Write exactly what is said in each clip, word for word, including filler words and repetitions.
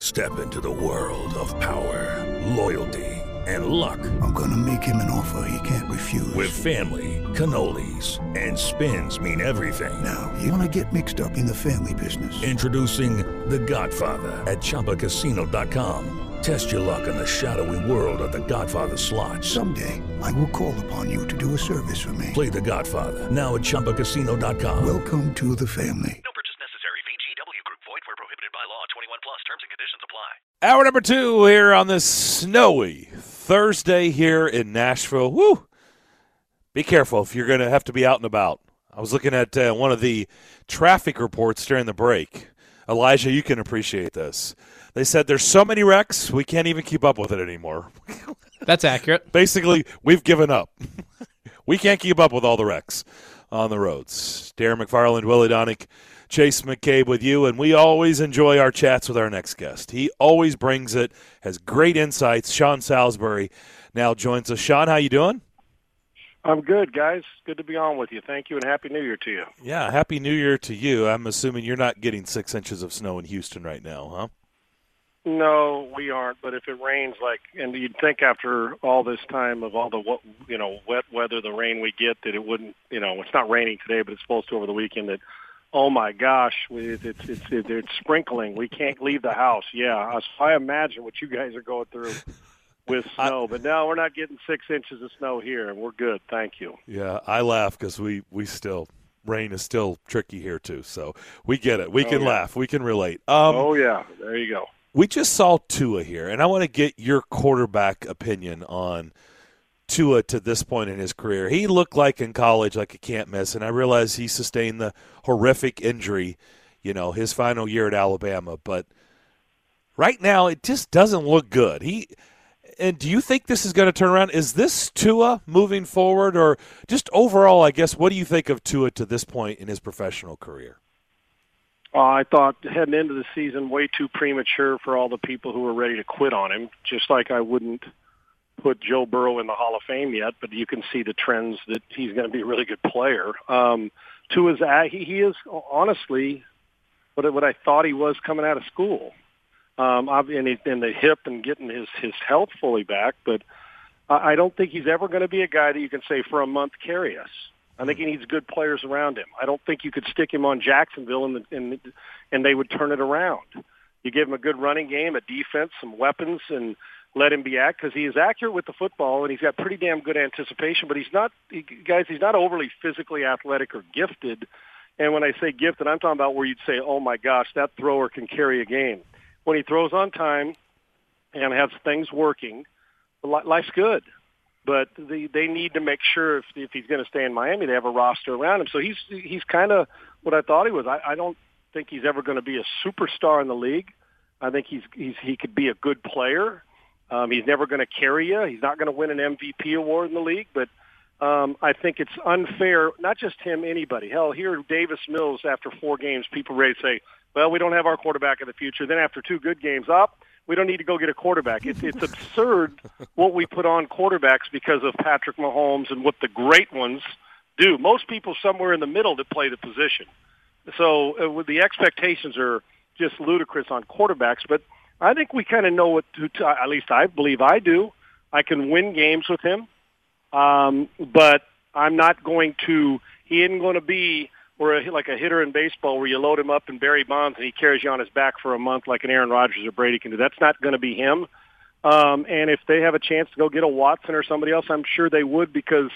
Step into the world of power, loyalty, and luck. I'm gonna make him an offer he can't refuse. With family, cannolis, and spins mean everything. Now, you wanna get mixed up in the family business. Introducing The Godfather at Chumba Casino dot com. Test your luck in the shadowy world of The Godfather slot. Someday, I will call upon you to do a service for me. Play The Godfather now at Chumba Casino dot com. Welcome to the family. No purchase necessary. V G W Group. Void where prohibited by law. twenty-one plus. Terms and conditions apply. Hour number two here on this snowy Thursday here in Nashville. Woo! Be careful if you're going to have to be out and about. I was looking at uh, one of the traffic reports during the break. Elijah, you can appreciate this. They said there's so many wrecks, we can't even keep up with it anymore. That's accurate. Basically, we've given up. We can't keep up with all the wrecks on the roads. Darren McFarland, Willie Donick, Chase McCabe with you, and we always enjoy our chats with our next guest. He always brings it, has great insights. Sean Salisbury now joins us. Sean, how you doing? I'm good, guys. Good to be on with you. Thank you, and Happy New Year to you. Yeah, Happy New Year to you. I'm assuming you're not getting six inches of snow in Houston right now, huh? No, we aren't. But if it rains, like, and you'd think after all this time of all the, you know, wet weather, the rain we get, that it wouldn't, you know, it's not raining today, but it's supposed to over the weekend. That, oh my gosh, it's it's it's, it's, it's sprinkling. We can't leave the house. Yeah, I imagine what you guys are going through with snow. But no, we're not getting six inches of snow here, and we're good. Thank you. Yeah, I laugh because we we still. Rain is still tricky here, too. So we get it. We can oh, yeah. laugh. We can relate. Um, oh, yeah. There you go. We just saw Tua here, and I want to get your quarterback opinion on Tua to this point in his career. He looked like in college like a can't miss, and I realize he sustained the horrific injury, you know, his final year at Alabama. But right now it just doesn't look good. He And do you think this is going to turn around? Is this Tua moving forward, or just overall, I guess, what do you think of Tua to this point in his professional career? Uh, I thought heading into the season way too premature for all the people who were ready to quit on him, just like I wouldn't put Joe Burrow in the Hall of Fame yet, but you can see the trends that he's going to be a really good player. Um, Tua's, he, he is honestly what, what I thought he was coming out of school. Um, and, he, and the hip and getting his, his health fully back, but I don't think he's ever going to be a guy that you can say for a month carry us. I think he needs good players around him. I don't think you could stick him on Jacksonville and, the, and, and they would turn it around. You give him a good running game, a defense, some weapons, and let him be act because he is accurate with the football and he's got pretty damn good anticipation. But he's not, he, guys, he's not overly physically athletic or gifted. And when I say gifted, I'm talking about where you'd say, "Oh my gosh, that thrower can carry a game." When he throws on time and has things working, life's good. But the, they need to make sure if, if he's going to stay in Miami, they have a roster around him. So he's he's kind of what I thought he was. I, I don't think he's ever going to be a superstar in the league. I think he's, he's he could be a good player. Um, he's never going to carry you. He's not going to win an M V P award in the league. But um, I think it's unfair, not just him, anybody. Hell, here Davis Mills, after four games, people ready to say, well, we don't have our quarterback of the future. Then after two good games up, we don't need to go get a quarterback. It's, it's absurd what we put on quarterbacks because of Patrick Mahomes and what the great ones do. Most people somewhere in the middle that play the position. So uh, the expectations are just ludicrous on quarterbacks. But I think we kind of know what to, to, at least I believe I do. I can win games with him. Um, but I'm not going to – he isn't going to be – or a, like a hitter in baseball where you load him up in Barry Bonds and he carries you on his back for a month like an Aaron Rodgers or Brady can do. That's not going to be him. Um, and if they have a chance to go get a Watson or somebody else, I'm sure they would because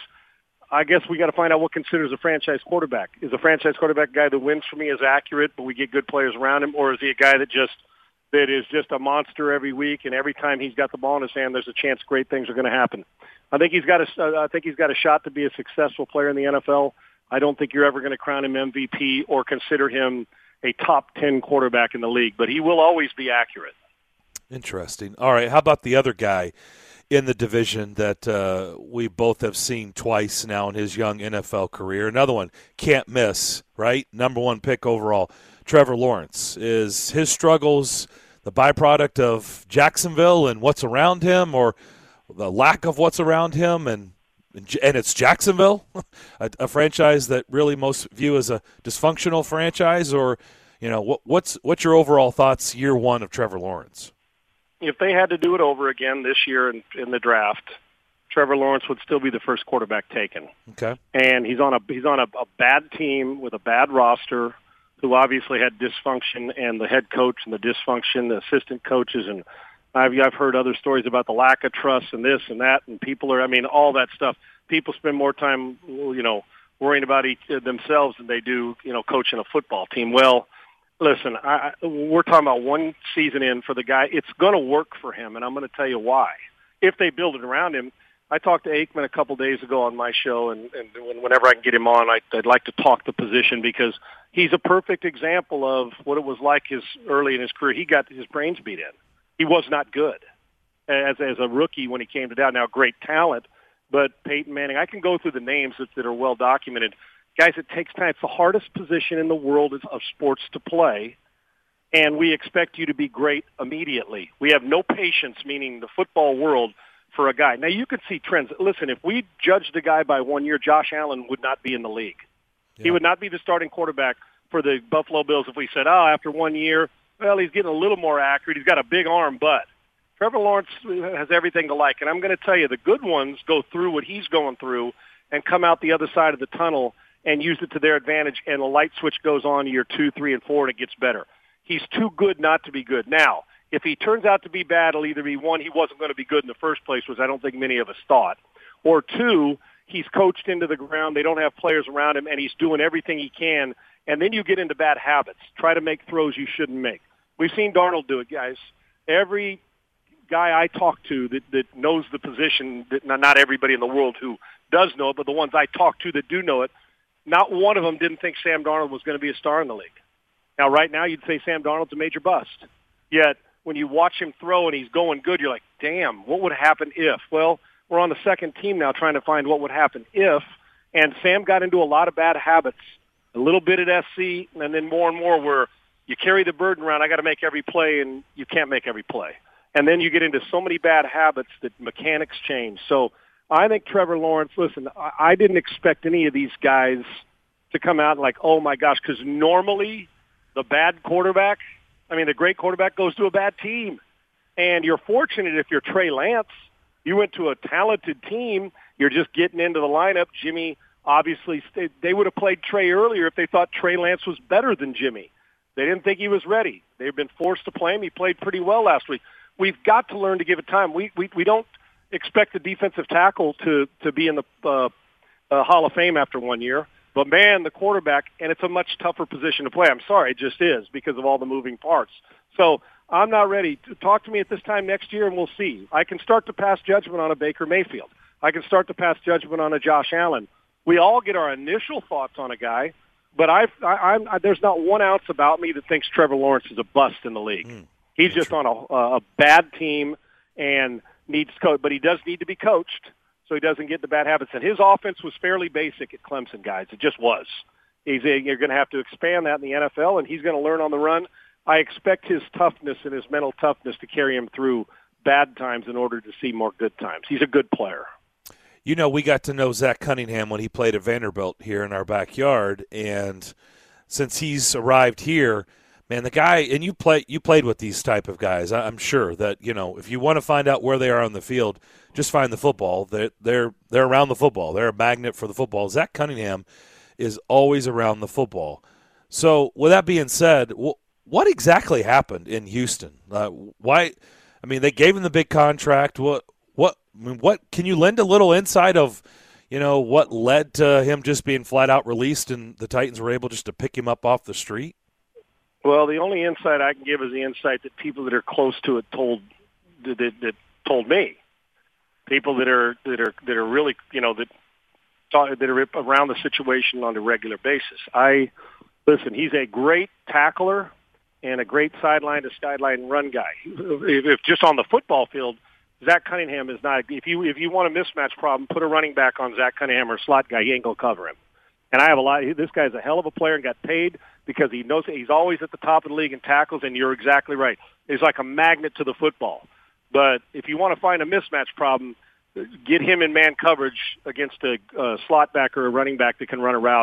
I guess we got to find out what considers a franchise quarterback. Is a franchise quarterback a guy that wins for me is accurate, but we get good players around him, or is he a guy that just that is just a monster every week and every time he's got the ball in his hand, there's a chance great things are going to happen. I think he's got a, uh, I think he's got a shot to be a successful player in the N F L. I don't think you're ever going to crown him M V P or consider him a top ten quarterback in the league, but he will always be accurate. Interesting. All right, how about the other guy in the division that uh, we both have seen twice now in his young N F L career? Another one, can't miss, right? Number one pick overall, Trevor Lawrence. Is his struggles the byproduct of Jacksonville and what's around him, or the lack of what's around him and And it's Jacksonville, a, a franchise that really most view as a dysfunctional franchise, or You know, what, what's what's your overall thoughts year one of Trevor Lawrence? If they had to do it over again this year in, in the draft, Trevor Lawrence would still be the first quarterback taken. Okay. And he's on a he's on a, a bad team with a bad roster, who obviously had dysfunction, and the head coach and the dysfunction, the assistant coaches, and I've I've heard other stories about the lack of trust and this and that, and people are I mean all that stuff. People spend more time, you know, worrying about each, themselves than they do, you know, coaching a football team. Well, listen, I, we're talking about one season in for the guy. It's going to work for him, and I'm going to tell you why. If they build it around him. I talked to Aikman a couple days ago on my show, and, and whenever I can get him on, I, I'd like to talk the position because he's a perfect example of what it was like his early in his career. He got his brains beat in. He was not good as as a rookie when he came to Dow. Now, great talent, but Peyton Manning, I can go through the names that, that are well documented. Guys, it takes time. It's the hardest position in the world of sports to play, and we expect you to be great immediately. We have no patience, meaning the football world, for a guy. Now, you could see trends. Listen, if we judged a guy by one year, Josh Allen would not be in the league. Yeah. He would not be the starting quarterback for the Buffalo Bills if we said, oh, after one year, well, he's getting a little more accurate. He's got a big arm, but Trevor Lawrence has everything to like. And I'm going to tell you, the good ones go through what he's going through and come out the other side of the tunnel and use it to their advantage, and the light switch goes on year two, three, and four, and it gets better. He's too good not to be good. Now, if he turns out to be bad, it'll either be, one, he wasn't going to be good in the first place, which I don't think many of us thought, or two, he's coached into the ground, they don't have players around him, and he's doing everything he can, and then you get into bad habits. Try to make throws you shouldn't make. We've seen Darnold do it, guys. Every guy I talk to that, that knows the position, that not everybody in the world who does know it, but the ones I talk to that do know it, not one of them didn't think Sam Darnold was going to be a star in the league. Now, right now, you'd say Sam Darnold's a major bust. Yet, when you watch him throw and he's going good, you're like, damn, what would happen if? Well, we're on the second team now trying to find what would happen if, and Sam got into a lot of bad habits, a little bit at S C, and then more and more where you carry the burden around, I got to make every play, and you can't make every play. And then you get into so many bad habits that mechanics change. So I think Trevor Lawrence, listen, I didn't expect any of these guys to come out and like, oh, my gosh, because normally the bad quarterback, I mean, the great quarterback goes to a bad team. And you're fortunate if you're Trey Lance. You went to a talented team. You're just getting into the lineup. Jimmy, obviously, they would have played Trey earlier if they thought Trey Lance was better than Jimmy. They didn't think he was ready. They've been forced to play him. He played pretty well last week. We've got to learn to give it time. We we, we don't expect the defensive tackle to, to be in the uh, uh, Hall of Fame after one year. But, man, the quarterback, and it's a much tougher position to play. I'm sorry, it just is because of all the moving parts. So I'm not ready. Talk to me at this time next year, and we'll see. I can start to pass judgment on a Baker Mayfield. I can start to pass judgment on a Josh Allen. We all get our initial thoughts on a guy, but I've, I, I'm, I, there's not one ounce about me that thinks Trevor Lawrence is a bust in the league. Mm, He's just true. on a, a bad team and needs coach, but he does need to be coached so he doesn't get the bad habits. And his offense was fairly basic at Clemson, guys. It just was. He's a, you're going to have to expand that in the N F L, and he's going to learn on the run. I expect his toughness and his mental toughness to carry him through bad times in order to see more good times. He's a good player. You know, we got to know Zach Cunningham when he played at Vanderbilt here in our backyard, and since he's arrived here, man, the guy, and you play, you played with these type of guys. I'm sure that, you know, if you want to find out where they are on the field, just find the football. They're, they're, they're around the football. They're a magnet for the football. Zach Cunningham is always around the football. So with that being said, what exactly happened in Houston? Uh, why? I mean, they gave him the big contract. What? What? I mean, what? Can you lend a little insight of, you know, what led to him just being flat out released, and the Titans were able just to pick him up off the street? Well, the only insight I can give is the insight that people that are close to it told that, that told me. People that are that are that are really, you know, that that are around the situation on a regular basis. I listen. He's a great tackler and a great sideline to sideline run guy. If, if just on the football field, Zach Cunningham is not. If you if you want a mismatch problem, put a running back on Zach Cunningham or a slot guy. He ain't gonna cover him. And I have a lot. This guy's a hell of a player and got paid because he knows he's always at the top of the league in tackles. And you're exactly right. He's like a magnet to the football. But if you want to find a mismatch problem, get him in man coverage against a uh, slot back or a running back that can run a route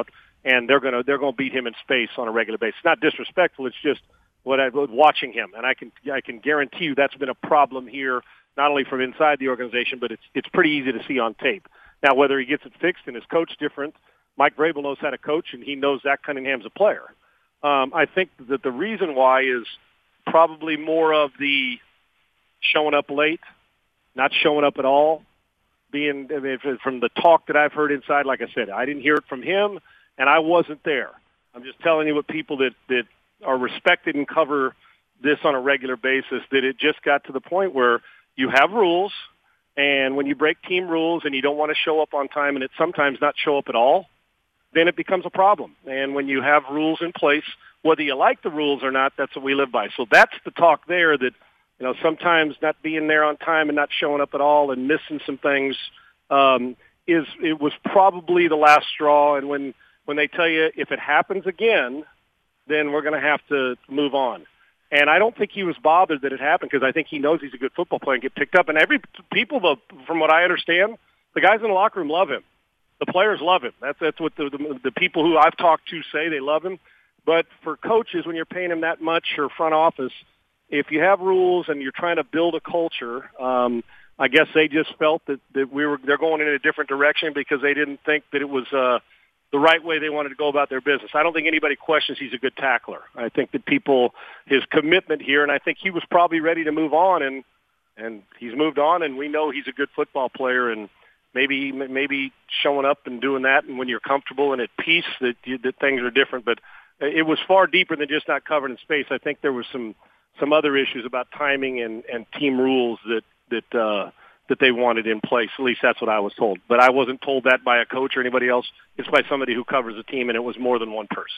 and they're going to they're going to beat him in space on a regular basis. It's not disrespectful. It's just what I was watching him, and I can I can guarantee you that's been a problem here, not only from inside the organization, but it's it's pretty easy to see on tape. Now, whether he gets it fixed and his coach different, Mike Vrabel knows how to coach, and he knows Zach Cunningham's a player. Um, I think that the reason why is probably more of the showing up late, not showing up at all, being I mean, from the talk that I've heard inside. Like I said, I didn't hear it from him, and I wasn't there. I'm just telling you what people that, that are respected and cover this on a regular basis, that it just got to the point where you have rules, and when you break team rules and you don't want to show up on time and it sometimes not show up at all, then it becomes a problem. And when you have rules in place, whether you like the rules or not, that's what we live by. So that's the talk there, that, you know, sometimes not being there on time and not showing up at all and missing some things um, is it was probably the last straw. And when, when they tell you if it happens again, then we're going to have to move on. And I don't think he was bothered that it happened, because I think he knows he's a good football player and get picked up. And every people, though, from what I understand, the guys in the locker room love him. The players love him. That's that's what the, the the people who I've talked to say, they love him. But for coaches, when you're paying him that much, or front office, if you have rules and you're trying to build a culture, um, I guess they just felt that, that we were they're going in a different direction because they didn't think that it was uh, the right way they wanted to go about their business. I don't think anybody questions he's a good tackler. I think that people, his commitment here, and I think he was probably ready to move on, and and he's moved on, and we know he's a good football player, and maybe maybe showing up and doing that, and when you're comfortable and at peace, that you, that things are different. But it was far deeper than just not covered in space. I think there was some some other issues about timing and, and team rules that that uh, that they wanted in place. At least that's what I was told. But I wasn't told that by a coach or anybody else. It's by somebody who covers the team, and it was more than one person.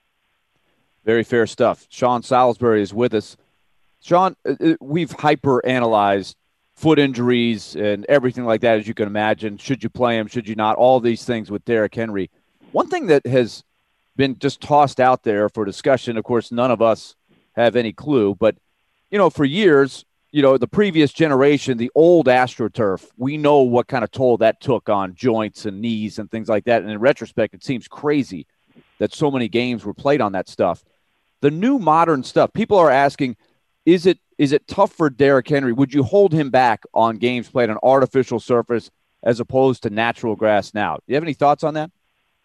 Very fair stuff. Sean Salisbury is with us. Sean, we've hyper-analyzed foot injuries and everything like that, as you can imagine. Should you play him? Should you not? All these things with Derrick Henry. One thing that has been just tossed out there for discussion, of course, none of us have any clue, but, you know, for years, you know, the previous generation, the old AstroTurf, we know what kind of toll that took on joints and knees and things like that. And in retrospect, it seems crazy that so many games were played on that stuff. The new modern stuff, people are asking, is it is it tough for Derrick Henry? Would you hold him back on games played on artificial surface as opposed to natural grass now? Do you have any thoughts on that?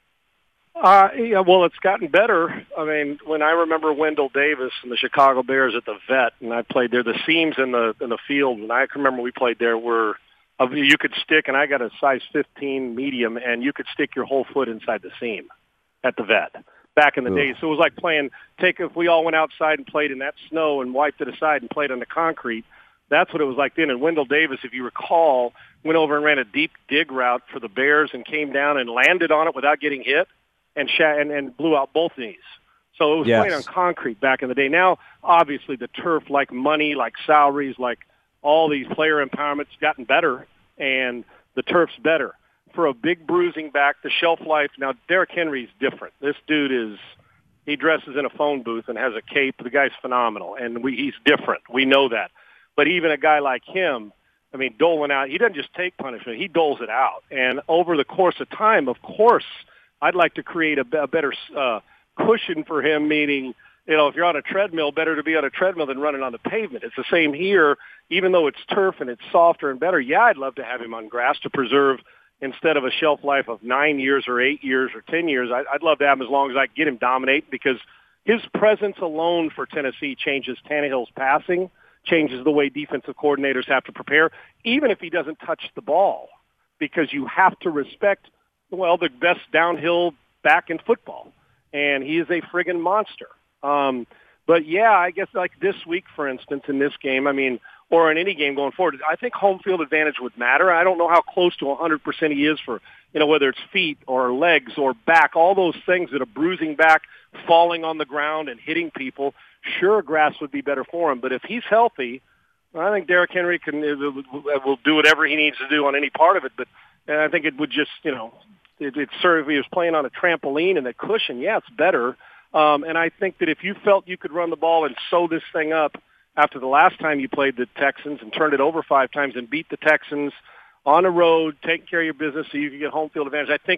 Uh, yeah, well, it's gotten better. I mean, when I remember Wendell Davis and the Chicago Bears at the Vet, and I played there, the seams in the in the field, and I can remember we played there, were uh, you could stick, and I got a size fifteen medium, and you could stick your whole foot inside the seam at the Vet back in the day. So it was like playing, take if we all went outside and played in that snow and wiped it aside and played on the concrete. That's what it was like then. And Wendell Davis, if you recall, went over and ran a deep dig route for the Bears and came down and landed on it without getting hit. And, sh- and and blew out both knees. So it was yes. playing on concrete back in the day. Now, obviously, the turf, like money, like salaries, like all these player empowerment's gotten better, and the turf's better. For a big bruising back, the shelf life, now Derrick Henry's different. This dude is, he dresses in a phone booth and has a cape. The guy's phenomenal, and we, he's different. We know that. But even a guy like him, I mean, doling out, he doesn't just take punishment. He doles it out. And over the course of time, of course, I'd like to create a, a better uh, cushion for him, meaning, you know, if you're on a treadmill, better to be on a treadmill than running on the pavement. It's the same here, even though it's turf and it's softer and better. Yeah, I'd love to have him on grass to preserve, instead of a shelf life of nine years or eight years or ten years, I, I'd love to have him as long as I can get him dominate, because his presence alone for Tennessee changes Tannehill's passing, changes the way defensive coordinators have to prepare, even if he doesn't touch the ball, because you have to respect well, the best downhill back in football, and he is a friggin' monster. Um, but, yeah, I guess like this week, for instance, in this game, I mean, or in any game going forward, I think home field advantage would matter. I don't know how close to one hundred percent he is for, you know, whether it's feet or legs or back, all those things that are bruising back, falling on the ground and hitting people. Sure, grass would be better for him, but if he's healthy, I think Derrick Henry can will do whatever he needs to do on any part of it, but and I think it would just, you know, It, it's sort of, if he was playing on a trampoline and a cushion, yeah, it's better. Um, and I think that if you felt you could run the ball and sew this thing up after the last time you played the Texans and turned it over five times and beat the Texans on the road, taking care of your business so you could get home field advantage, I think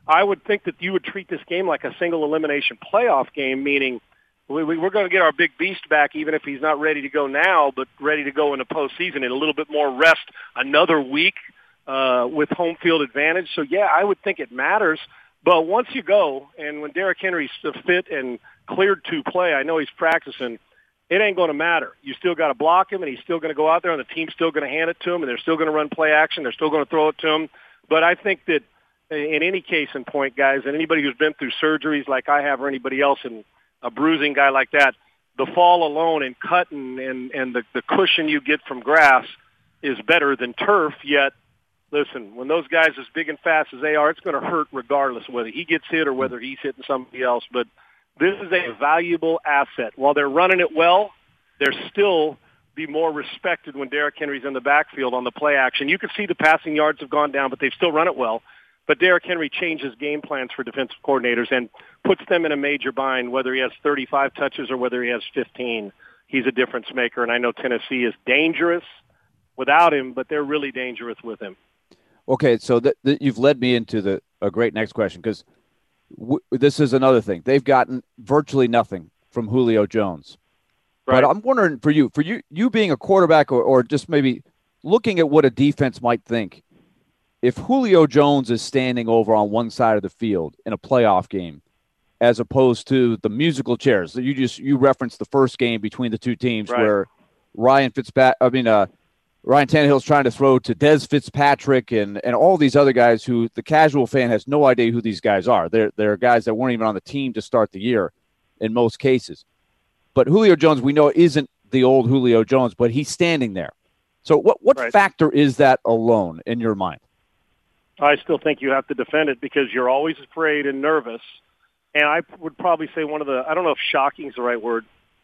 I would think that you would treat this game like a single elimination playoff game, meaning we, we, we're going to get our big beast back even if he's not ready to go now, but ready to go in the postseason in a little bit more rest another week uh, with home field advantage. So, yeah, I would think it matters. But once you go, and when Derrick Henry's fit and cleared to play, I know he's practicing, it ain't going to matter. You still got to block him, and he's still going to go out there, and the team's still going to hand it to him, and they're still going to run play action. They're still going to throw it to him. But I think that in any case in point, guys, and anybody who's been through surgeries like I have or anybody else, and a bruising guy like that, the fall alone and cutting and, and the, the cushion you get from grass is better than turf, yet listen, when those guys as big and fast as they are, it's going to hurt regardless of whether he gets hit or whether he's hitting somebody else. But this is a valuable asset. While they're running it well, they're still be more respected when Derrick Henry's in the backfield on the play action. You can see the passing yards have gone down, but they've still run it well. But Derrick Henry changes game plans for defensive coordinators and puts them in a major bind, whether he has thirty-five touches or whether he has fifteen. He's a difference maker, and I know Tennessee is dangerous without him, but they're really dangerous with him. Okay, so th- th- you've led me into the a great next question because w- this is another thing. They've gotten virtually nothing from Julio Jones. Right. But I'm wondering for you, for you, you being a quarterback or, or just maybe looking at what a defense might think, if Julio Jones is standing over on one side of the field in a playoff game, as opposed to the musical chairs that you just you referenced the first game between the two teams, right, where Ryan Fitzpatrick, I mean, uh, Ryan Tannehill's trying to throw to Dez Fitzpatrick and and all these other guys who the casual fan has no idea who these guys are. They're they're guys that weren't even on the team to start the year in most cases. But Julio Jones, we know, isn't the old Julio Jones, but he's standing there. So what what right. factor is that alone in your mind? I still think you have to defend it because you're always afraid and nervous. And I would probably say one of the, I don't know if shocking is the right word,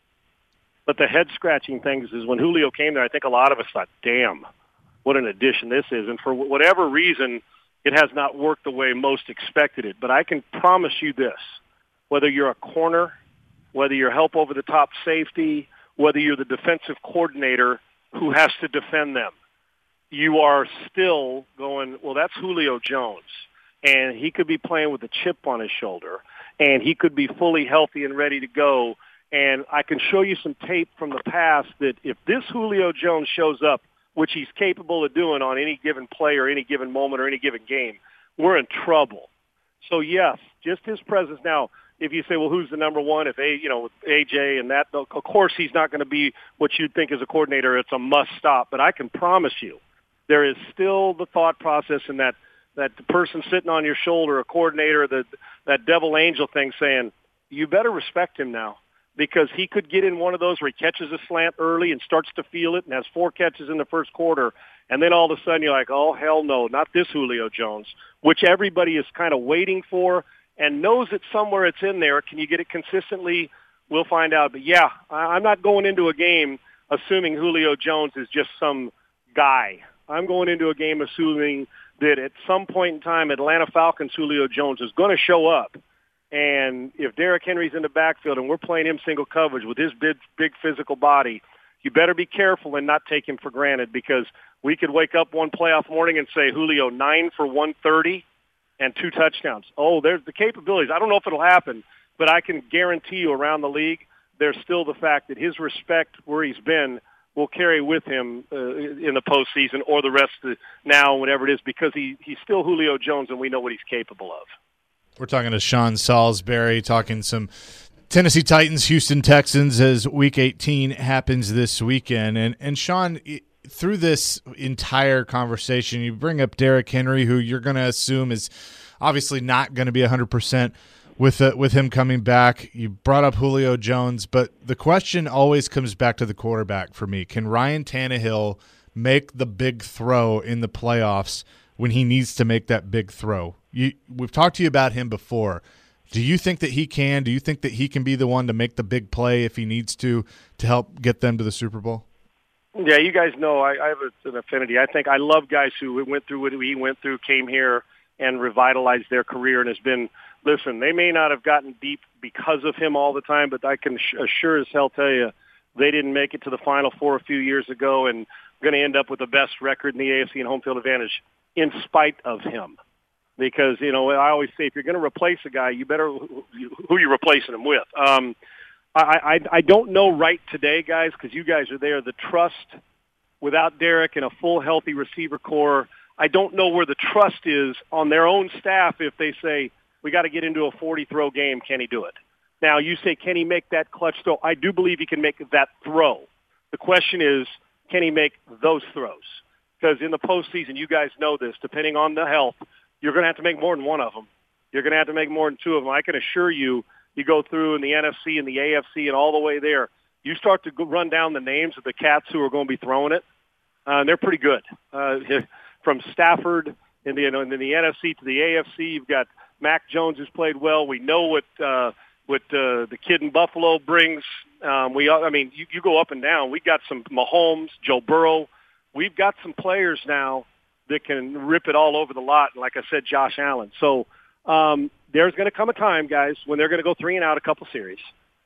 but the head-scratching things is when Julio came there, I think a lot of us thought, damn, what an addition this is. And for whatever reason, it has not worked the way most expected it. But I can promise you this, whether you're a corner, whether you're help over the top safety, whether you're the defensive coordinator who has to defend them, you are still going, well, that's Julio Jones, and he could be playing with a chip on his shoulder, and he could be fully healthy and ready to go. And I can show you some tape from the past that if this Julio Jones shows up, which he's capable of doing on any given play or any given moment or any given game, we're in trouble. So, yes, just his presence. Now, if you say, well, who's the number one? If, A, you know, with A J and that, of course he's not going to be what you'd think as a coordinator. It's a must-stop. But I can promise you, there is still the thought process in that that the person sitting on your shoulder, a coordinator, the, that devil angel thing saying, you better respect him now because he could get in one of those where he catches a slant early and starts to feel it and has four catches in the first quarter, and then all of a sudden you're like, oh, hell no, not this Julio Jones, which everybody is kind of waiting for and knows that somewhere it's in there. Can you get it consistently? We'll find out. But, yeah, I'm not going into a game assuming Julio Jones is just some guy. I'm going into a game assuming that at some point in time, Atlanta Falcons Julio Jones is going to show up. And if Derrick Henry's in the backfield and we're playing him single coverage with his big, big physical body, you better be careful and not take him for granted because we could wake up one playoff morning and say, Julio, nine for one thirty and two touchdowns. Oh, there's the capabilities. I don't know if it'll happen, but I can guarantee you around the league, there's still the fact that his respect where he's been will carry with him uh, in the postseason or the rest of the, now, whatever it is, because he, he's still Julio Jones and we know what he's capable of. We're talking to Sean Salisbury, talking some Tennessee Titans, Houston Texans as Week eighteen happens this weekend. And, and Sean, through this entire conversation, you bring up Derrick Henry, who you're going to assume is obviously not going to be one hundred percent with uh, with him coming back. You brought up Julio Jones, but the question always comes back to the quarterback for me. Can Ryan Tannehill make the big throw in the playoffs when he needs to make that big throw? You, we've talked to you about him before. Do you think that he can? Do you think that he can be the one to make the big play if he needs to to help get them to the Super Bowl? Yeah, you guys know I, I have an affinity. I think I love guys who went through what he went through, came here, and revitalized their career and has been – listen, they may not have gotten deep because of him all the time, but I can sure as hell tell you they didn't make it to the Final Four a few years ago and going to end up with the best record in the A F C and home field advantage in spite of him. because, you know, I always say if you're going to replace a guy, you better who you're replacing him with. Um, I, I, I don't know right today, guys, because you guys are there, the trust without Derek and a full healthy receiver core. I don't know where the trust is on their own staff if they say, we got to get into a forty-throw game. Can he do it? Now, you say, can he make that clutch throw? I do believe he can make that throw. The question is, can he make those throws? Because in the postseason, you guys know this, depending on the health, you're going to have to make more than one of them. You're going to have to make more than two of them. I can assure you, you go through in the N F C and the A F C and all the way there, you start to go run down the names of the cats who are going to be throwing it, uh, and they're pretty good. Uh, from Stafford in the, you know, in the N F C to the A F C, you've got Mac Jones has played well. We know what uh, what uh, the kid in Buffalo brings. Um, we, I mean, you, you go up and down. We got some Mahomes, Joe Burrow. We've got some players now that can rip it all over the lot. And like I said, Josh Allen. So um, there's going to come a time, guys, when they're going to go three and out a couple series,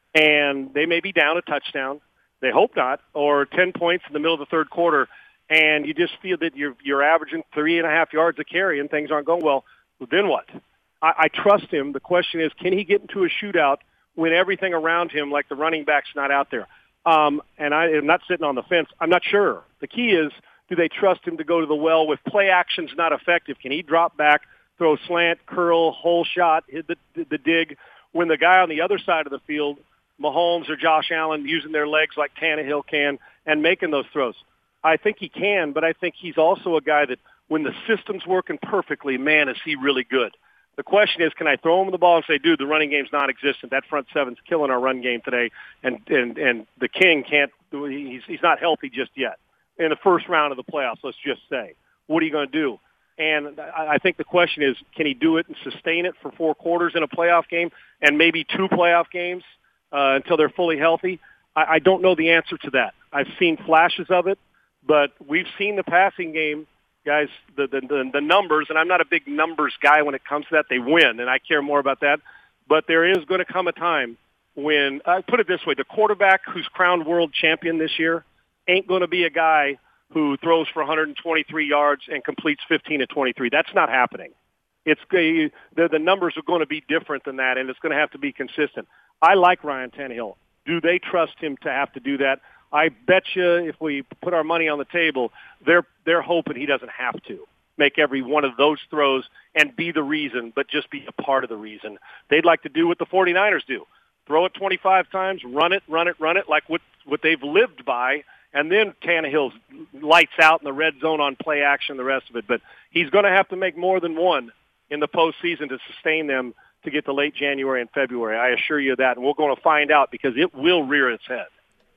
and they may be down a touchdown. They hope not, or ten points in the middle of the third quarter, and you just feel that you're you're averaging three and a half yards a carry, and things aren't going well. Well, then what? I, I trust him. The question is, can he get into a shootout when everything around him, like the running back's not out there? Um, and I am not sitting on the fence. I'm not sure. The key is, do they trust him to go to the well with play actions not effective? Can he drop back, throw slant, curl, hole shot, hit the, the dig, when the guy on the other side of the field, Mahomes or Josh Allen, using their legs like Tannehill can and making those throws? I think he can, but I think he's also a guy that when the system's working perfectly, man, is he really good. The question is, can I throw him the ball and say, dude, the running game's non-existent. That front seven's killing our run game today, and and and the King can't. He's he's not healthy just yet. In the first round of the playoffs, let's just say, what are you going to do? And I, I think the question is, can he do it and sustain it for four quarters in a playoff game, and maybe two playoff games uh, until they're fully healthy? I, I don't know the answer to that. I've seen flashes of it, but we've seen the passing game. Guys, the, the the the numbers, and I'm not a big numbers guy when it comes to that. They win, and I care more about that. But there is going to come a time when, I put it this way, the quarterback who's crowned world champion this year ain't going to be a guy who throws for one hundred twenty-three yards and completes fifteen to twenty-three. That's not happening. It's the the numbers are going to be different than that, and it's going to have to be consistent. I like Ryan Tannehill. Do they trust him to have to do that? I bet you if we put our money on the table, they're they're hoping he doesn't have to make every one of those throws and be the reason, but just be a part of the reason. They'd like to do what the 49ers do. Throw it twenty-five times, run it, run it, run it, like what, what they've lived by, and then Tannehill's lights out in the red zone on play action, the rest of it. But he's going to have to make more than one in the postseason to sustain them to get to late January and February. I assure you that, and we're going to find out because it will rear its head.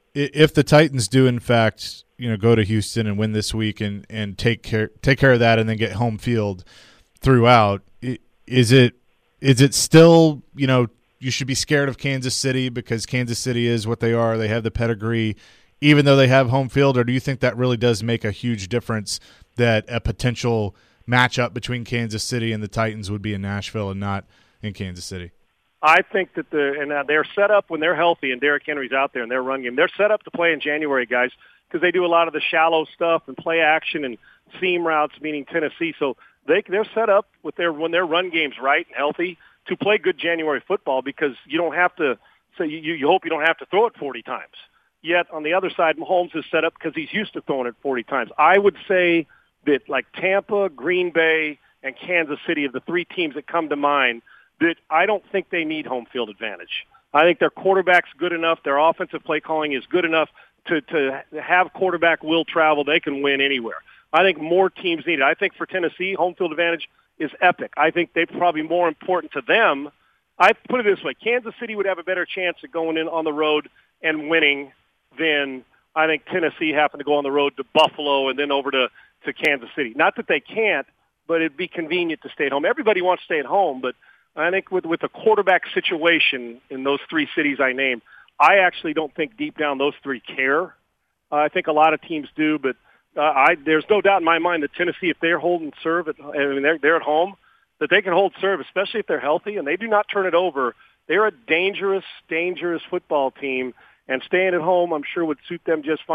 If the Titans do, in fact, you know, go to Houston and win this week and, and take care take care of that and then get home field throughout, is it is it still, you know, you should be scared of Kansas City because Kansas City is what they are. They have the pedigree, even though they have home field, or do you think that really does make a huge difference that a potential matchup between Kansas City and the Titans would be in Nashville and not in Kansas City? I think that the and uh, they're set up when they're healthy and Derrick Henry's out there in their run game. They're set up to play in January, guys, because they do a lot of the shallow stuff and play action and seam routes, meaning Tennessee. So they they're set up with their when their run game's right and healthy to play good January football because you don't have to. So you you hope you don't have to throw it forty times. Yet on the other side, Mahomes is set up because he's used to throwing it forty times. I would say that like Tampa, Green Bay, and Kansas City are the three teams that come to mind. That I don't think they need home field advantage. I think their quarterback's good enough. Their offensive play calling is good enough to, to have quarterback will travel. They can win anywhere. I think more teams need it. I think for Tennessee, home field advantage is epic. I think they're probably more important to them. I put it this way. Kansas City would have a better chance of going in on the road and winning than I think Tennessee happened to go on the road to Buffalo and then over to, to Kansas City. Not that they can't, but it'd be convenient to stay at home. Everybody wants to stay at home, but I think with with the quarterback situation in those three cities I named, I actually don't think deep down those three care. Uh, I think a lot of teams do, but uh, I there's no doubt in my mind that Tennessee, if they're holding serve, at, I mean they're they're at home, that they can hold serve, especially if they're healthy and they do not turn it over. They're a dangerous, dangerous football team, and staying at home, I'm sure would suit them just fine.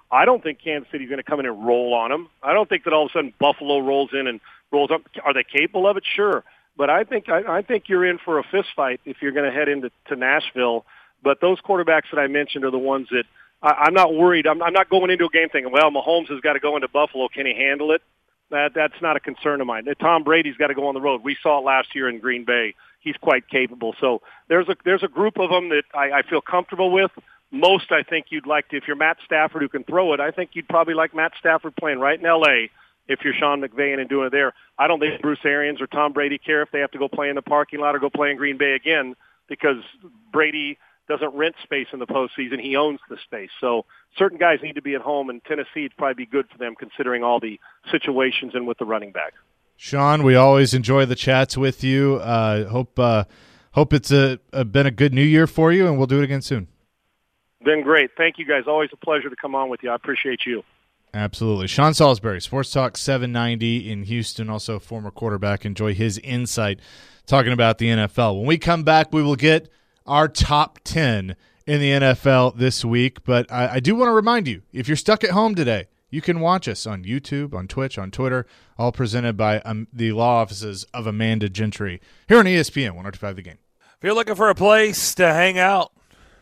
I don't think Kansas City's going to come in and roll on them. I don't think that all of a sudden Buffalo rolls in and rolls up. Are they capable of it? Sure. But I think I, I think you're in for a fist fight if you're going to head into to Nashville. But those quarterbacks that I mentioned are the ones that I, I'm not worried. I'm, I'm not going into a game thinking, well, Mahomes has got to go into Buffalo. Can he handle it? That That's not a concern of mine. Tom Brady's got to go on the road. We saw it last year in Green Bay. He's quite capable. So there's a there's a group of them that I, I feel comfortable with. Most, I think you'd like to, if you're Matt Stafford who can throw it, I think you'd probably like Matt Stafford playing right in L A if you're Sean McVay and doing it there. I don't think Bruce Arians or Tom Brady care if they have to go play in the parking lot or go play in Green Bay again, because Brady doesn't rent space in the postseason. He owns the space. So certain guys need to be at home, and Tennessee would probably be good for them considering all the situations and with the running back. Sean, we always enjoy the chats with you. Uh, hope uh, hope it's a, a been a good new year for you, and we'll do it again soon. Been great. Thank you, guys. Always a pleasure to come on with you. I appreciate you. Absolutely. Sean Salisbury, Sports Talk seven ninety in Houston, also former quarterback. Enjoy his insight talking about the N F L. When we come back, we will get our top ten in the N F L this week. But I, I do want to remind you, if you're stuck at home today, you can watch us on YouTube, on Twitch, on Twitter, all presented by um, the law offices of Amanda Gentry here on E S P N one oh two point five The Game. If you're looking for a place to hang out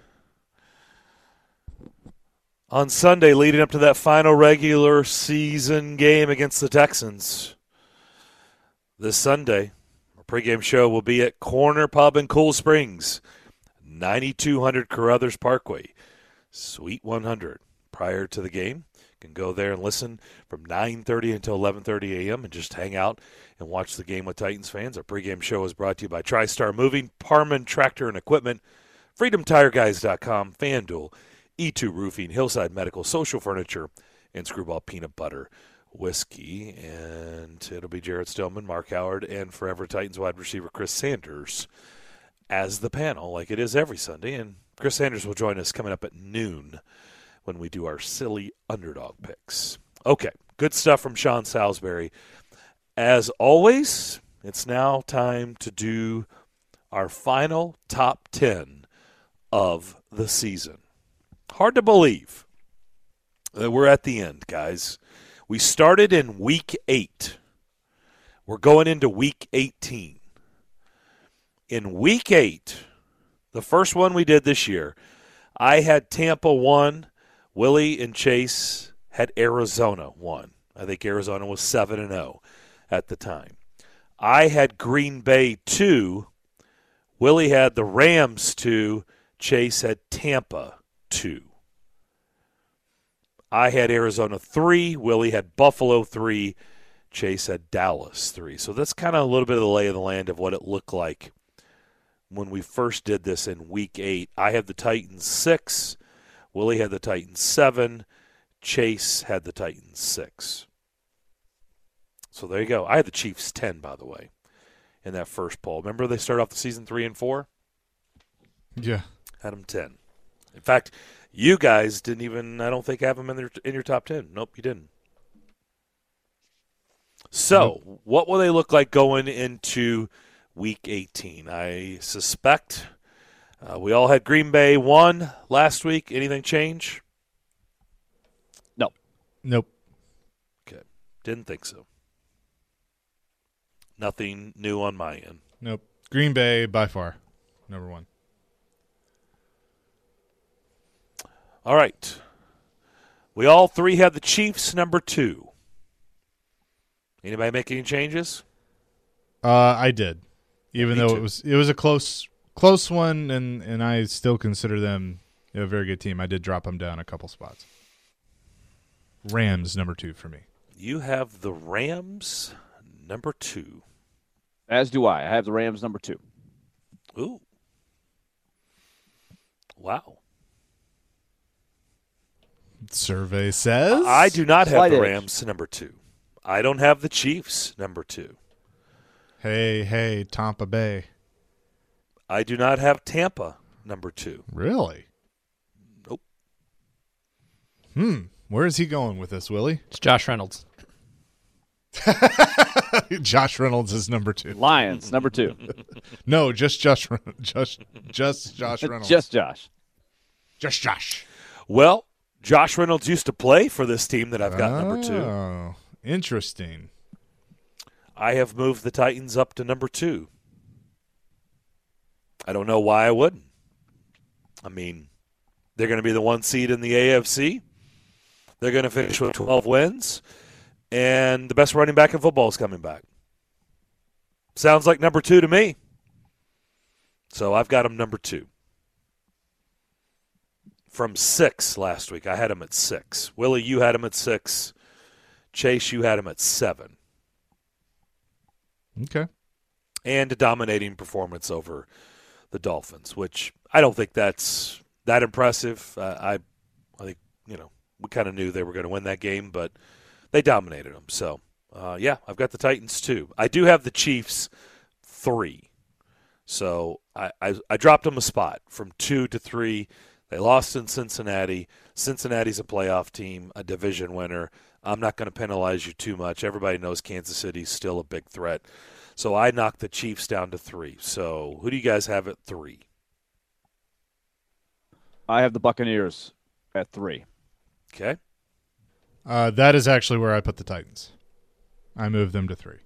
on Sunday leading up to that final regular season game against the Texans, this Sunday, our pregame show will be at Corner Pub in Cool Springs, ninety-two hundred Carruthers Parkway, Suite one hundred. Prior to the game, you can go there and listen from nine thirty until eleven thirty a.m. and just hang out and watch the game with Titans fans. Our pregame show is brought to you by TriStar Moving, Parman Tractor and Equipment, Freedom Tire Guys dot com, FanDuel, E two Roofing, Hillside Medical, Social Furniture, and Screwball Peanut Butter Whiskey. And it'll be Jared Stillman, Mark Howard, and Forever Titans wide receiver Chris Sanders as the panel, like it is every Sunday. And Chris Sanders will join us coming up at noon when we do our silly underdog picks. Okay, good stuff from Sean Salisbury. As always, it's now time to do our final top ten of the season. Hard to believe that we're at the end, guys. We started in week eight. We're going into week eighteen. In week eight, the first one we did this year, I had Tampa one. Willie and Chase had Arizona one. I think Arizona was seven and oh at the time. I had Green Bay two. Willie had the Rams two. Chase had Tampa two. I had Arizona three. Willie had Buffalo three. Chase had Dallas three. So that's kind of a little bit of the lay of the land of what it looked like when we first did this in week eight. I had the Titans six. Willie had the Titans seven. Chase had the Titans six. So there you go. I had the Chiefs ten, by the way, in that first poll. Remember they started off the season three and four? Yeah. Had them ten. In fact, you guys didn't even, I don't think, have them in, their, in your top ten. Nope, you didn't. So, nope. What will they look like going into week eighteen? I suspect uh, we all had Green Bay one last week. Anything change? No. Nope. Okay. Didn't think so. Nothing new on my end. Nope. Green Bay by far, number one. All right. We all three had the Chiefs number two. Anybody make any changes? Uh, I did, even Me though too. it was it was a close close one, and, and I still consider them a very good team. I did drop them down a couple spots. Rams number two for me. You have the Rams number two. As do I. I have the Rams number two. Ooh. Wow. Survey says I do not have Slight the edge. Rams number two. I don't have the Chiefs number two. Hey, hey, Tampa Bay. I do not have Tampa number two. Really? Nope. Hmm. Where is he going with this, Willie? It's Josh Reynolds. Josh Reynolds is number two. Lions number two. No, just Josh. Just just Josh Reynolds. Just Josh. just Josh. Well, Josh Reynolds used to play for this team that I've got oh, number two. Oh, interesting. I have moved the Titans up to number two. I don't know why I wouldn't. I mean, they're going to be the one seed in the A F C. They're going to finish with twelve wins. And the best running back in football is coming back. Sounds like number two to me. So I've got them number two. From six last week. I had him at six. Willie, you had him at six. Chase, you had him at seven. Okay. And a dominating performance over the Dolphins, which I don't think that's that impressive. Uh, I, I think, you know, we kind of knew they were going to win that game, but they dominated them. So, uh, yeah, I've got the Titans two. I do have the Chiefs three. So I, I, I dropped them a spot from two to three. They lost in Cincinnati. Cincinnati's a playoff team, a division winner. I'm not going to penalize you too much. Everybody knows Kansas City's still a big threat. So I knocked the Chiefs down to three. So who do you guys have at three? I have the Buccaneers at three. Okay. Uh, that is actually where I put the Titans. I moved them to three.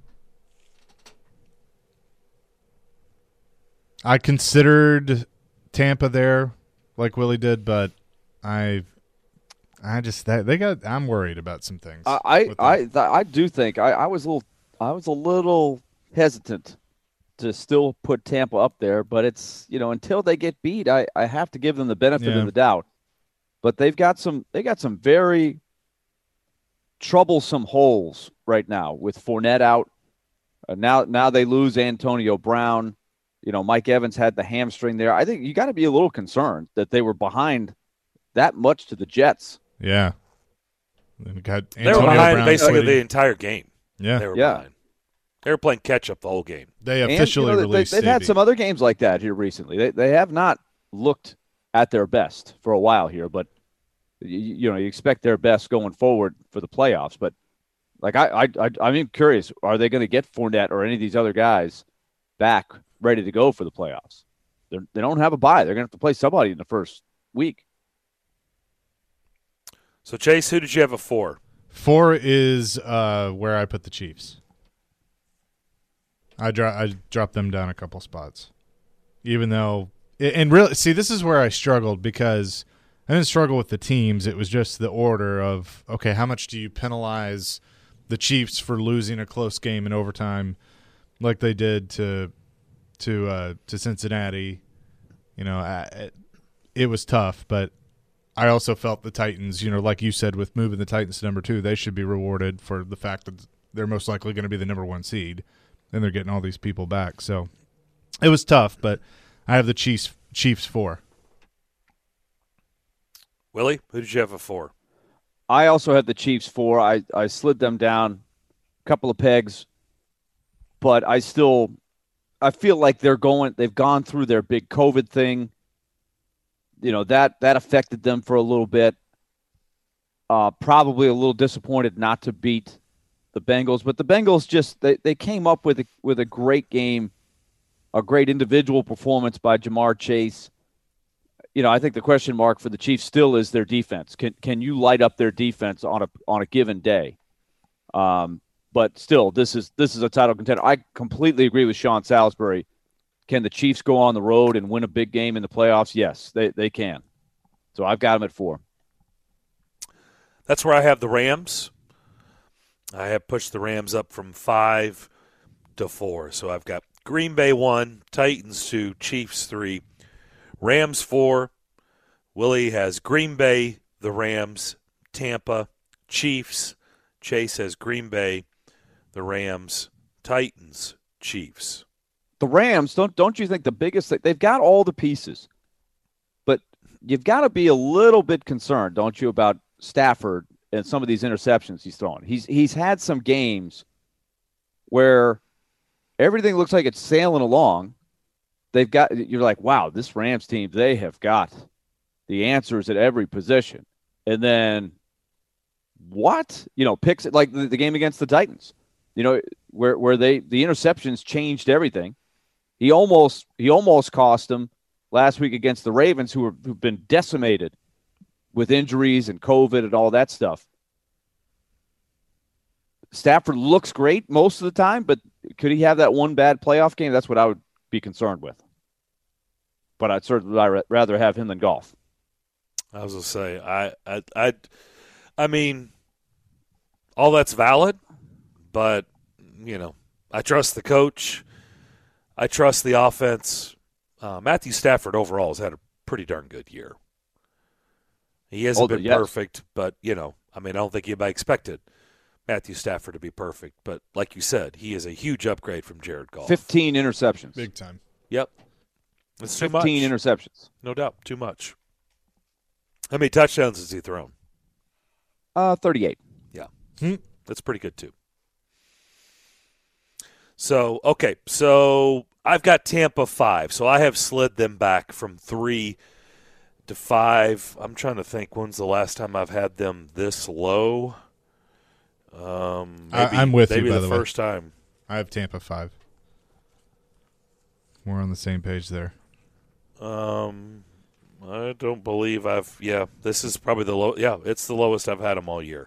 I considered Tampa there, like Willie did, but I, I just that they got. I'm worried about some things. I I I, th- I do think I, I was a little I was a little hesitant to still put Tampa up there, but it's you know until they get beat, I, I have to give them the benefit Yeah. of the doubt. But they've got some they got some very troublesome holes right now with Fournette out. Uh, now now they lose Antonio Brown. You know, Mike Evans had the hamstring there. I think you got to be a little concerned that they were behind that much to the Jets. Yeah. Then we got They were Antonio behind Brown basically quitting. the entire game. Yeah. They were Yeah. behind. They were playing catch-up the whole game. They And, officially you know, they, released They've had Sabi. some other games like that here recently. They they have not looked at their best for a while here, but you, you know you expect their best going forward for the playoffs. But like I I, I I'm curious, are they going to get Fournette or any of these other guys back ready to go for the playoffs? They're, they don't have a bye. They're going to have to play somebody in the first week. So, Chase, who did you have a four? Four is uh, where I put the Chiefs. I dro- I dropped them down a couple spots, even though and really see this is where I struggled because I didn't struggle with the teams. It was just the order of okay, how much do you penalize the Chiefs for losing a close game in overtime, like they did to to uh, to Cincinnati? You know, I, it, it was tough, but I also felt the Titans, you know, like you said, with moving the Titans to number two, they should be rewarded for the fact that they're most likely going to be the number one seed, and they're getting all these people back. So it was tough, but I have the Chiefs Chiefs four. Willie, who did you have a four? I also had the Chiefs four. I, I slid them down a couple of pegs, but I still I feel like they're going they've gone through their big COVID thing. You know, that that affected them for a little bit. Uh, probably a little disappointed not to beat the Bengals, but the Bengals just they, they came up with a, with a great game, a great individual performance by Jamar Chase. You know, I think the question mark for the Chiefs still is their defense. Can can you light up their defense on a on a given day? Um, but still, this is this is a title contender. I completely agree with Sean Salisbury. Can the Chiefs go on the road and win a big game in the playoffs? Yes, they they can. So I've got them at four. That's where I have the Rams. I have pushed the Rams up from five to four. So I've got Green Bay one, Titans two, Chiefs three, Rams four. Willie has Green Bay, the Rams, Tampa, Chiefs. Chase has Green Bay, the Rams, Titans, Chiefs. The Rams, don't don't you think the biggest thing, they've got all the pieces, but you've got to be a little bit concerned, don't you, about Stafford and some of these interceptions he's throwing. He's he's had some games where everything looks like it's sailing along. They've got you're like, wow, this Rams team, they have got the answers at every position. And then what? You know, picks like the, the game against the Titans. You know, where where they the interceptions changed everything. He almost he almost cost them last week against the Ravens, who were, who've been decimated with injuries and COVID and all that stuff. Stafford looks great most of the time, but could he have that one bad playoff game? That's what I would be concerned with. But I'd certainly rather have him than Goff. I was going to say, I, I, I, I mean, all that's valid, but, you know, I trust the coach. I trust the offense. Uh, Matthew Stafford overall has had a pretty darn good year. He hasn't Oh, been yes. perfect, but, you know, I mean, I don't think anybody expected Matthew Stafford to be perfect. But like you said, he is a huge upgrade from Jared Goff. fifteen interceptions. Big time. Yep. It's too much. fifteen interceptions. No doubt. Too much. How many touchdowns has he thrown? Uh, thirty-eight. Yeah. Hmm. That's pretty good, too. So, okay. So I've got Tampa five. So I have slid them back from three to five. I'm trying to think when's the last time I've had them this low. Um, maybe, I, I'm with you, maybe by the the way. first time. I have Tampa five. We're on the same page there. Um, I don't believe I've. Yeah, this is probably the low. Yeah, it's the lowest I've had them all year.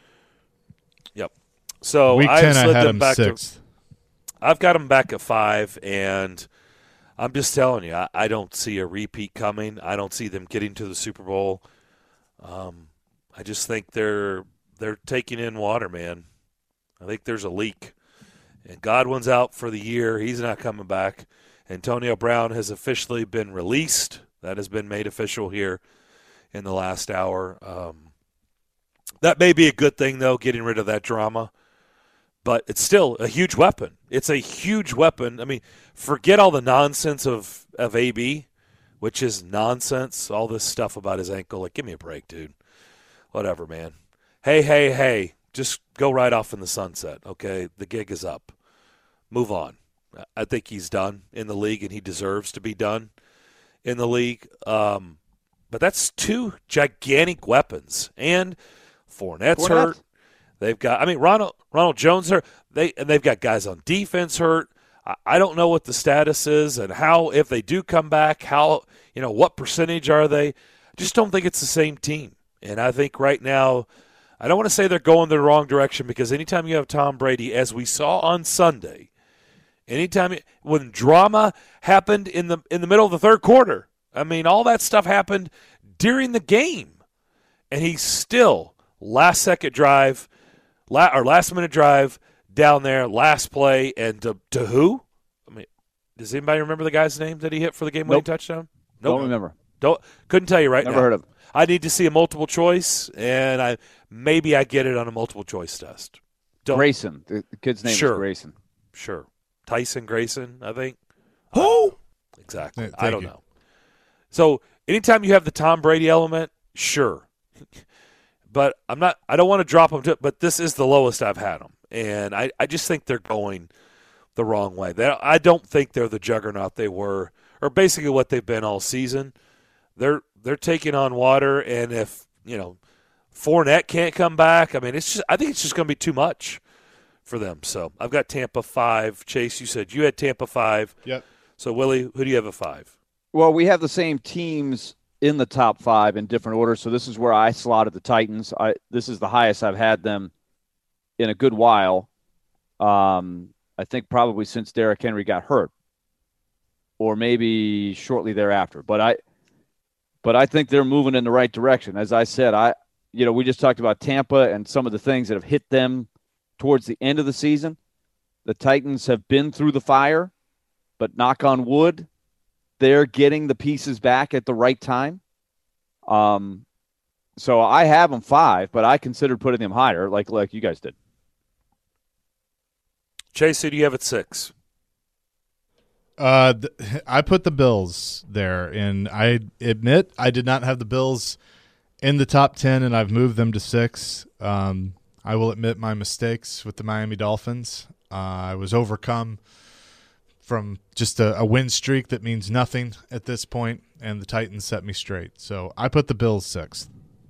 Yep. So Week I ten, I slid had them him back sixth. to. I've got them back at five, and I'm just telling you, I, I don't see a repeat coming. I don't see them getting to the Super Bowl. Um, I just think they're they're taking in water, man. I think there's a leak. And Godwin's out for the year. He's not coming back. Antonio Brown has officially been released. That has been made official here in the last hour. Um, that may be a good thing, though, getting rid of that drama. But it's still a huge weapon. It's a huge weapon. I mean, forget all the nonsense of, of A B, which is nonsense, all this stuff about his ankle. Like, give me a break, dude. Whatever, man. Hey, hey, hey, just go right off in the sunset, okay? The gig is up. Move on. I think he's done in the league, and he deserves to be done in the league. Um, but that's two gigantic weapons. And Fournette's Fournette. hurt. They've got, I mean, Ronald Ronald Jones hurt. They and they've got guys on defense hurt. I, I don't know what the status is and how, if they do come back, how, you know, what percentage are they? I just don't think it's the same team. And I think right now, I don't want to say they're going the wrong direction, because anytime you have Tom Brady, as we saw on Sunday, anytime when drama happened in the in the middle of the third quarter, I mean, all that stuff happened during the game, and he still last second drive. La- or last minute drive down there, last play, and to, to who? I mean, does anybody remember the guy's name that he hit for the game-winning Nope. touchdown? Don't Nope. remember. Don't couldn't tell you right Never now. heard of him. I need to see a multiple choice, and I maybe I get it on a multiple choice test. Don't Grayson. The the kid's name Sure. is Grayson. sure Tyson Grayson, I think. Who? Exactly. Yeah, I thank don't you. know. So anytime you have the Tom Brady element, sure. But I'm not. I don't want to drop them. To, but this is the lowest I've had them, and I, I just think they're going the wrong way. They, I don't think they're the juggernaut they were, or basically what they've been all season. They're they're taking on water, and if you know Fournette can't come back, I mean, it's just. I think it's just going to be too much for them. So I've got Tampa five. Chase, you said you had Tampa five. Yep. So Willie, who do you have at five? Well, we have the same teams in the top five in different orders, so this is where I slotted the Titans. I this is the highest I've had them in a good while. Um, I think probably since Derrick Henry got hurt, or maybe shortly thereafter. But I, but I think they're moving in the right direction. As I said, I, you know, we just talked about Tampa and some of the things that have hit them towards the end of the season. The Titans have been through the fire, but knock on wood, they're getting the pieces back at the right time. Um, so I have them five, but I considered putting them higher, like like you guys did. Chase, who do you have at six? Uh, th- I put the Bills there, and I admit I did not have the Bills in the top ten, and I've moved them to six. Um, I will admit my mistakes with the Miami Dolphins. Uh, I was overcome from just a, a win streak that means nothing at this point, and the Titans set me straight. So I put the Bills sixth.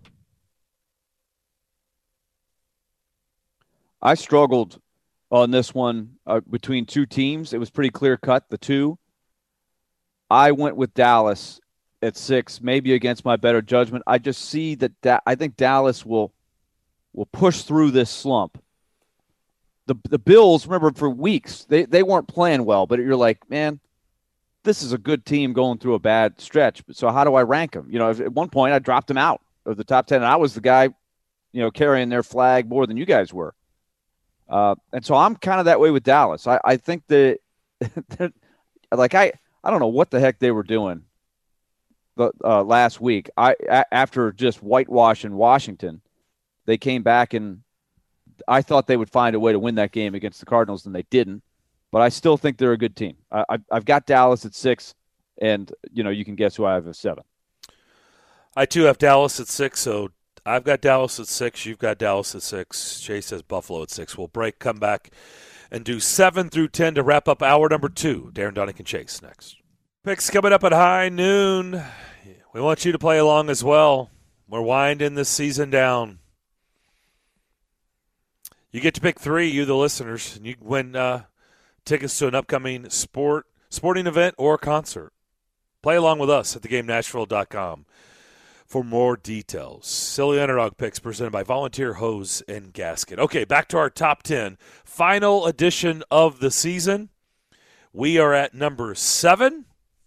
I struggled on this one uh, between two teams. It was pretty clear cut, the two. I went with Dallas at six, maybe against my better judgment. I just see that da- I think Dallas will will push through this slump. The the Bills, remember, for weeks, they, they weren't playing well, but you're like, man, this is a good team going through a bad stretch. So how do I rank them? You know, at one point I dropped them out of the top ten, and I was the guy, you know, carrying their flag more than you guys were. Uh, and so I'm kind of that way with Dallas. I, I think that, like, I, I don't know what the heck they were doing the, uh, last week. I a- After just whitewashing Washington, they came back, and I thought they would find a way to win that game against the Cardinals, and they didn't. But I still think they're a good team. I, I've, I've got Dallas at six, and, you know, you can guess who I have at seven. I, too, have Dallas at six, so I've got Dallas at six. You've got Dallas at six. Chase says Buffalo at six. We'll break, come back, and do seven through ten to wrap up hour number two. Darren Donick and Chase next. Picks coming up at high noon. We want you to play along as well. We're winding this season down. You get to pick three, you the listeners, and you win uh, tickets to an upcoming sport sporting event or concert. Play along with us at the game nashville dot com for more details. Silly Underdog Picks presented by Volunteer Hose and Gasket. Okay, back to our top ten. Final edition of the season. We are at number seven,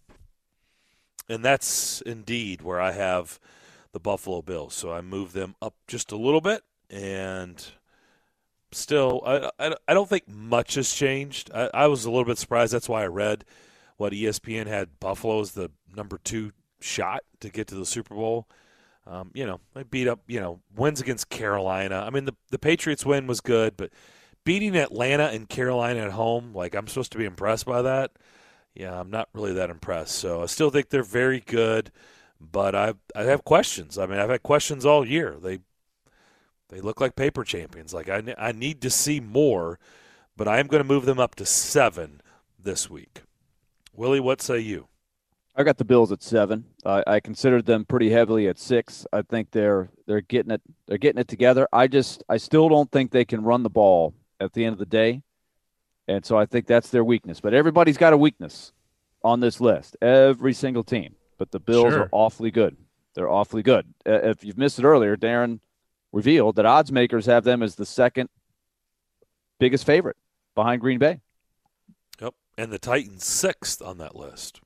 and that's indeed where I have the Buffalo Bills. So I move them up just a little bit, and still, I, I, I don't think much has changed. I, I was a little bit surprised. That's why I read what E S P N had Buffalo as the number two shot to get to the Super Bowl. Um, you know, they beat up, you know, wins against Carolina. I mean, the, the Patriots win was good, but beating Atlanta and Carolina at home, like, I'm supposed to be impressed by that. Yeah, I'm not really that impressed. So I still think they're very good, but I I have questions. I mean, I've had questions all year. They They look like paper champions. Like, I, I need to see more, but I am going to move them up to seven this week. Willie, what say you? I got the Bills at seven. Uh, I considered them pretty heavily at six. I think they're they're getting it they're getting it together. I just I still don't think they can run the ball at the end of the day, and so I think that's their weakness. But everybody's got a weakness on this list. Every single team. But the Bills Sure. are awfully good. They're awfully good. Uh, if you've missed it earlier, Darren revealed that odds makers have them as the second biggest favorite behind Green Bay. Yep, and the Titans sixth on that list.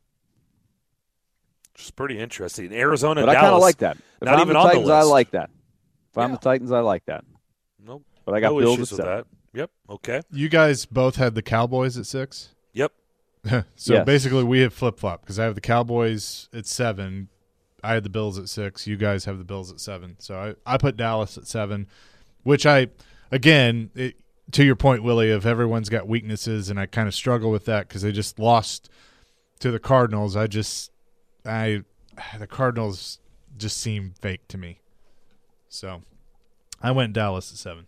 Which is pretty interesting. Arizona, but and I kind of Dallas, like that. If not I'm even the on Titans, the list. I like that. If I'm Yeah. the Titans, I like that. Nope. But I got no Bills issues at with seven. that. Yep. Okay. You guys both had the Cowboys at six? Yep. so Yes. basically we have flip-flop because I have the Cowboys at seven. I had the Bills at six. You guys have the Bills at seven. So I, I put Dallas at seven, which I, again, it, to your point, Willie, of everyone's got weaknesses, and I kind of struggle with that because they just lost to the Cardinals. I just – I the Cardinals just seem fake to me. So I went Dallas at seven.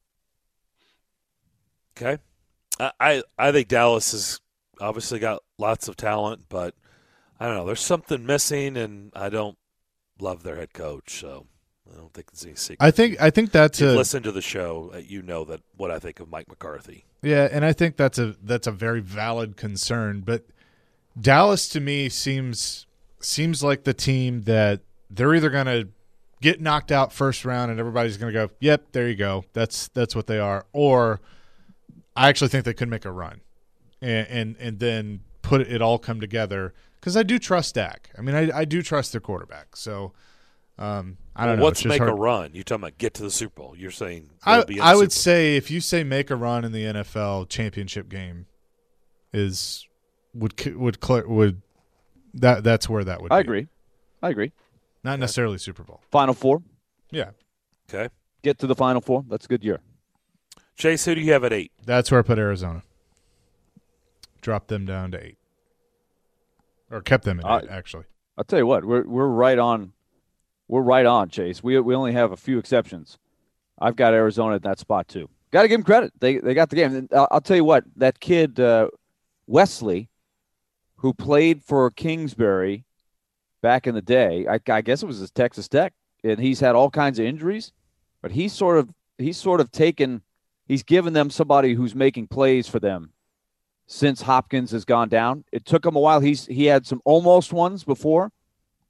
Okay. I, I, I think Dallas has obviously got lots of talent, but I don't know. There's something missing, and I don't love their head coach, so I don't think it's any secret. I think I think that's If you a listen to the show, uh, you know that what I think of Mike McCarthy. Yeah, and I think that's a that's a very valid concern. But Dallas to me seems seems like the team that they're either going to get knocked out first round and everybody's going to go, "Yep, there you go. That's that's what they are," or I actually think they could make a run, and and, and then put it, it all come together because I do trust Dak. I mean, I, I do trust their quarterback. So um, I don't well, know. What's It's just make hard. a run? You're talking about get to the Super Bowl. You're saying I, it'll be in the I would Super say if you say make a run in the N F L championship game, is would would would, would that that's where that would. I be. agree. I agree. Not necessarily Super Bowl. Final four. Yeah, Okay. Get to the Final Four. That's a good year. Chase, who do you have at eight? that's where I put Arizona. Dropped them down to eight, or kept them at Uh, eight. Actually, I'll tell you what. We're we're right on. We're right on, Chase. We we only have a few exceptions. I've got Arizona at that spot too. Got to give them credit. They they got the game. And I'll, I'll tell you what. That kid uh, Wesley, who played for Kingsbury back in the day, I, I guess it was his Texas Tech, and he's had all kinds of injuries, but he's sort of he's sort of taken. He's given them somebody who's making plays for them since Hopkins has gone down. It took him a while. He's he had some almost ones before,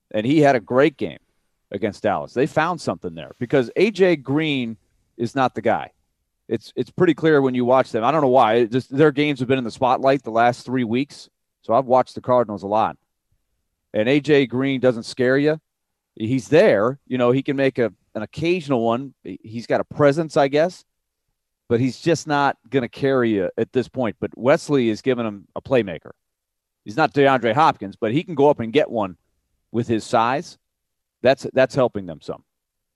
and he had a great game against Dallas. They found something there because A J Green is not the guy. It's it's pretty clear when you watch them. I don't know why. It just their games have been in the spotlight the last three weeks, so I've watched the Cardinals a lot. And A J Green doesn't scare you. He's there. You know, he can make a an occasional one. He's got a presence, I guess, but he's just not going to carry you at this point. But Wesley is giving him a playmaker. He's not DeAndre Hopkins, but he can go up and get one with his size. That's that's helping them some.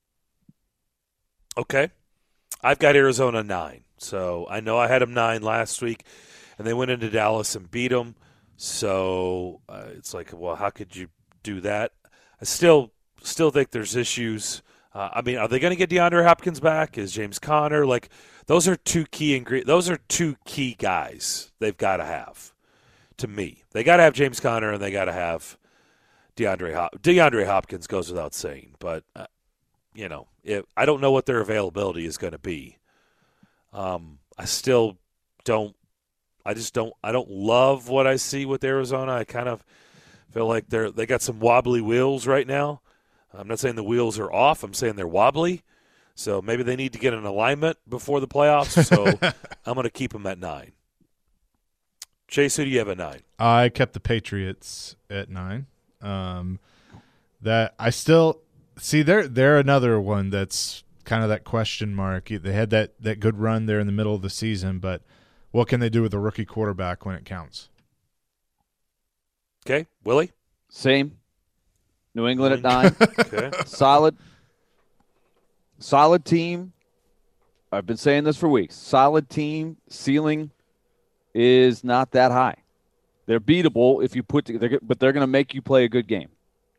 Okay. I've got Arizona nine. So I know I had them nine last week, and they went into Dallas and beat them. So uh, it's like, well, how could you do that? I still still think there's issues. Uh, I mean, are they going to get DeAndre Hopkins back? Is James Conner? Like, those are two key ingre- Those are two key guys they've got to have. To me, they got to have James Conner, and they got to have DeAndre Hop- DeAndre Hopkins. Goes without saying, but uh, you know, if, I don't know what their availability is going to be. Um, I still don't. I just don't. I don't love what I see with Arizona. I kind of feel like they're they got some wobbly wheels right now. I'm not saying the wheels are off. I'm saying they're wobbly. So maybe they need to get an alignment before the playoffs. So I'm going to keep them at nine. Chase, who do you have at nine? I kept the Patriots at nine. Um, that I still see. They're they're another one that's kind of that question mark. They had that that good run there in the middle of the season, but what can they do with a rookie quarterback when it counts? Okay, Willie? Same. New England at nine. Okay. Solid. Solid team. I've been saying this for weeks. Solid team. Ceiling is not that high. They're beatable if you put together, but they're going to make you play a good game.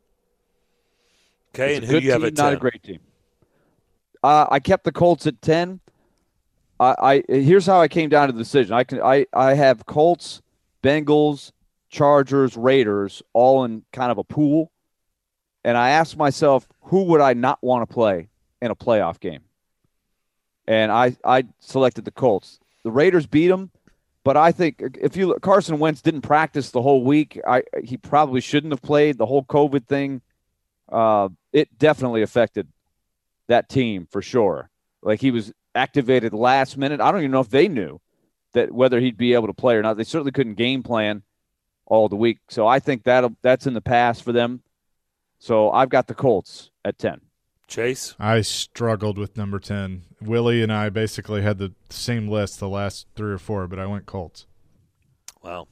Okay, it's and a who good do you have team, at ten? Not a great team. Uh, I kept the Colts at ten. I, I here's how I came down to the decision. I can I, I have Colts, Bengals, Chargers, Raiders all in kind of a pool, and I asked myself, who would I not want to play in a playoff game? And I I selected the Colts. The Raiders beat them, but I think if you look, Carson Wentz didn't practice the whole week. I he probably shouldn't have played. The whole COVID thing, uh, it definitely affected that team for sure. Like he was activated last minute. I don't even know if they knew that whether he'd be able to play or not. They certainly couldn't game plan all the week. So I think that that's in the past for them. So I've got the Colts at ten. Chase? I struggled with number ten. Willie and I basically had the same list the last three or four, but I went Colts. Wow.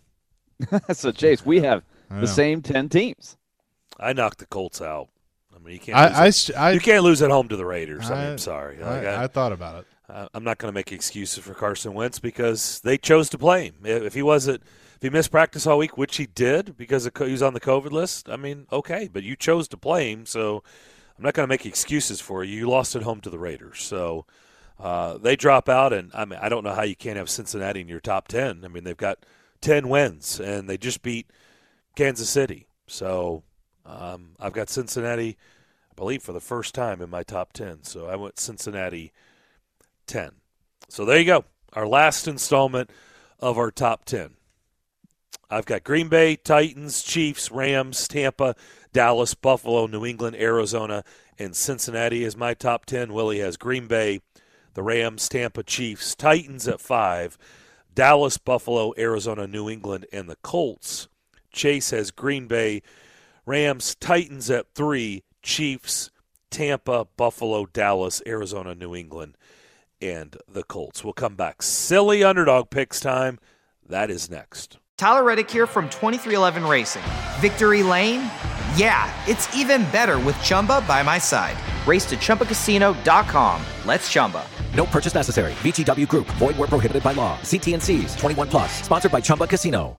So, Chase, we have I the know. same ten teams. I knocked the Colts out. I mean, you can't. I, lose I, at, st- I, you can't lose at home to the Raiders. I, mean, I- I'm sorry. Like, I, I, I thought about it. I, I'm not going to make excuses for Carson Wentz because they chose to play him. If he wasn't, if he missed practice all week, which he did because of, he was on the COVID list, I mean, okay, but you chose to play him, so I'm not going to make excuses for you. You lost at home to the Raiders, so uh, they drop out, and I mean, I don't know how you can't have Cincinnati in your top ten. I mean, they've got ten wins, and they just beat Kansas City, so um, I've got Cincinnati, I believe, for the first time in my top ten. So I went Cincinnati ten. So there you go. Our last installment of our top ten. I've got Green Bay, Titans, Chiefs, Rams, Tampa, Dallas, Buffalo, New England, Arizona, and Cincinnati as my top ten. Willie has Green Bay, the Rams, Tampa, Chiefs, Titans at five, Dallas, Buffalo, Arizona, New England, and the Colts. Chase has Green Bay, Rams, Titans at three, Chiefs, Tampa, Buffalo, Dallas, Arizona, New England, and the Colts. We'll come back. Silly underdog picks time. That is next. Tyler Reddick here from twenty-three eleven Racing. Victory Lane? Yeah, it's even better with Chumba by my side. Race to Chumba Casino dot com. Let's Chumba. No purchase necessary. V G W Group. Void where prohibited by law. See T and C's. twenty-one plus. Sponsored by Chumba Casino.